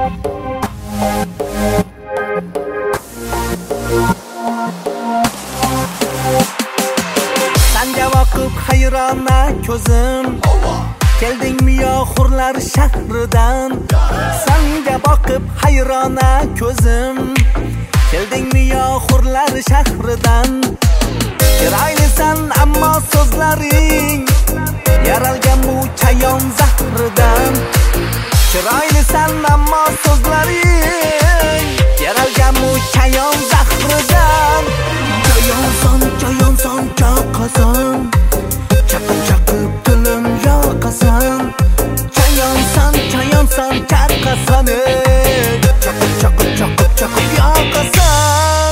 Sanga boqib hayrona ko'zim, keldingmi yo hurlar shahridan? Sanga boqib hayrona ko'zim, keldingmi yo hurlar shahridan? Chiroylisan ammo so'zlaring yaralgan bu chayon zahridan. Chiroylisan ammo so'zlaring yaralgan bu chayon zahridan. Chayonsan chaqasan, chaqib dilim yoqasan. Chayonsan chaqasan, chaqib yoqasan.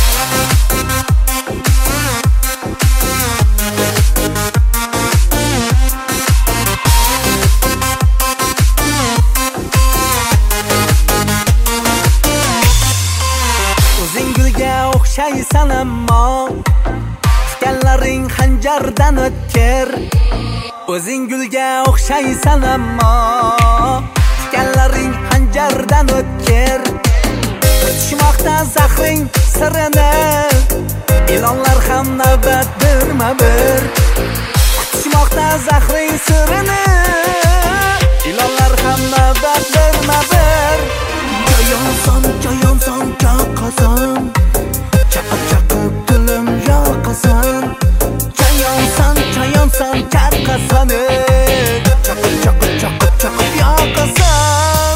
O'zing gulga o'xshaysan ammo tikanlaring xanjardan o'tkir. O'zing gulga o'xshaysan ammo tikanlaring xanjardan o'tkir. Tutishmoqda zahring sirini, ilonlar ham navbat birma-bir. Tutishmoqda zahring sirini, ilonlar ham navbat birma-bir. Chayonsan chaqasan, chaqib dilim yoqasan. Chayonsan chaqasan, chaqib yoqasan.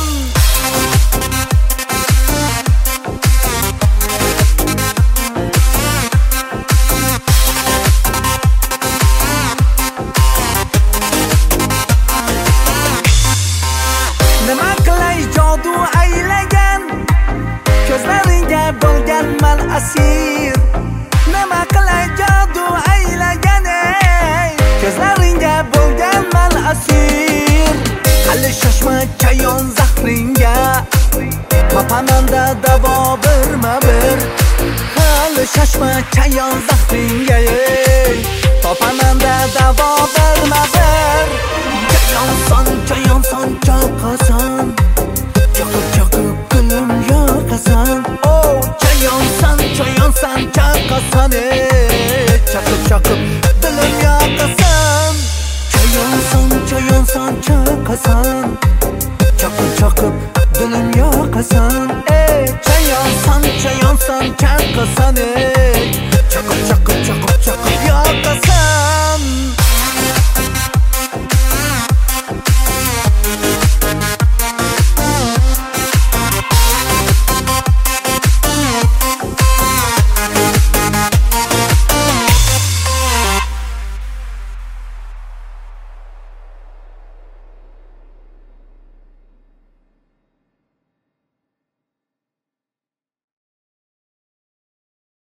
Nima qilay jodu aylagan, ko'zlaringga bo'lganman asir. Nima qilay jodu aylagan, ko'zlaringga bo'lganman asir. Hali shoshma chayon zahringga, topaman-da davo birma-bir. Hali shoshma chayon zahringga, topaman-da davo birma-bir. Chayonsan chaqasan, chaqib dilim yoqasan. Oh, chayonsan chaqasan, chaqib dilim yoqasan. Chayonsan chaqasan, chaqib dilim yoqasan. Chayonsan chaqasan, chaqib